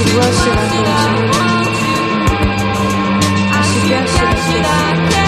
我喜欢歌曲，你是比较喜欢谁？